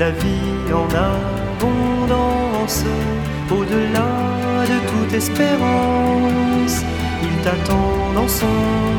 la vie en abondance, au-delà de toute espérance. Il t'attend dans son